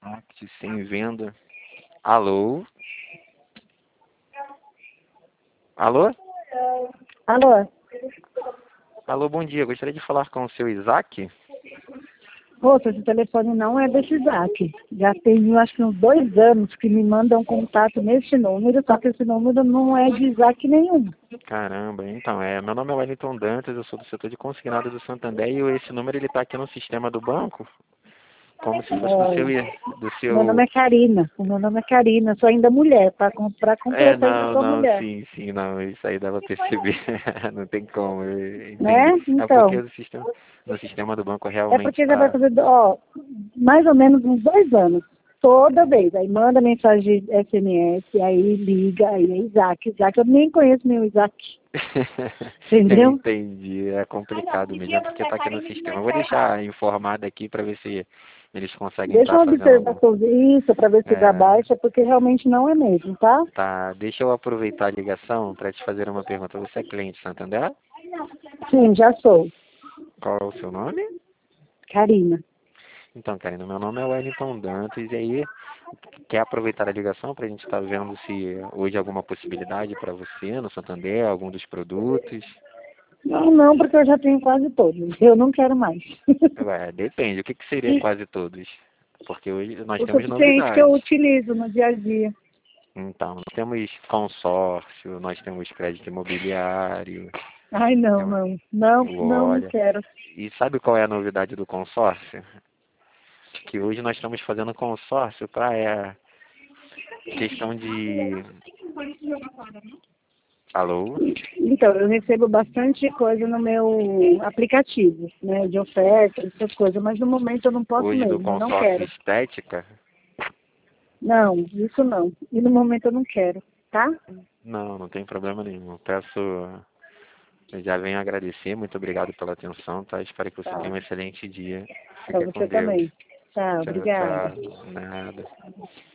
Isaac sem venda. Alô? Alô? Alô? Alô, bom dia. Gostaria de falar com o seu Isaac? Moça, esse telefone não é desse Isaac. Já tem, acho que uns 2 anos que me mandam contato nesse número, só que esse número não é de Isaac nenhum. Caramba, então, meu nome é Wellington Dantas, eu sou do setor de consignado do Santander e esse número ele tá aqui no sistema do banco, como se fosse do Meu nome seu... é Karina. O meu nome é Karina. Sou ainda mulher, para completar ainda Não, sou não, mulher. sim, não, isso aí dá pra perceber, não tem como, eu entendi. Né? É porque Então, no sistema do banco é realmente porque já vai tá... fazer, ó, mais ou menos uns 2 anos. Toda vez. Aí manda mensagem de SMS, aí liga, aí é Isaac. Isaac, eu nem conheço meu Isaac. Eu Entendeu? entendi, é complicado mesmo, é porque tá aqui no sistema. Eu vou deixar informado aqui para ver se eles conseguem Deixa estar eu fazendo observar algum. sobre isso para ver se dá baixa, porque realmente não é mesmo, tá? Tá, deixa eu aproveitar a ligação para te fazer uma pergunta. Você é cliente Santander? Sim, já sou. Qual é o seu nome? Karina. Então, Karina, meu nome é Wellington Dantas e aí quer aproveitar a ligação para a gente estar vendo se hoje há alguma possibilidade para você no Santander, algum dos produtos? Não, não, porque eu já tenho quase todos. Eu não quero mais. Ué, depende, o que seria quase todos? Porque hoje nós O temos suficiente que eu novidades. utilizo no dia a dia. Então, nós temos consórcio, nós temos crédito imobiliário, Ai, não, temos não. Não, não, não olha. quero. E sabe qual é a novidade do consórcio? Que hoje nós estamos fazendo consórcio para questão de... Alô? Então, eu recebo bastante coisa no meu aplicativo, né? De oferta, essas coisas, mas no momento eu não posso Hoje do mesmo, eu não consórcio quero. estética? Não, isso não. E no momento eu não quero, tá? Não, não tem problema nenhum. Eu peço, eu já venho agradecer, muito obrigado pela atenção, tá? Espero que você Tá. tenha um excelente dia. Pra Fica com você Deus. também. Tá, Tchau, obrigada. tchau. Nada.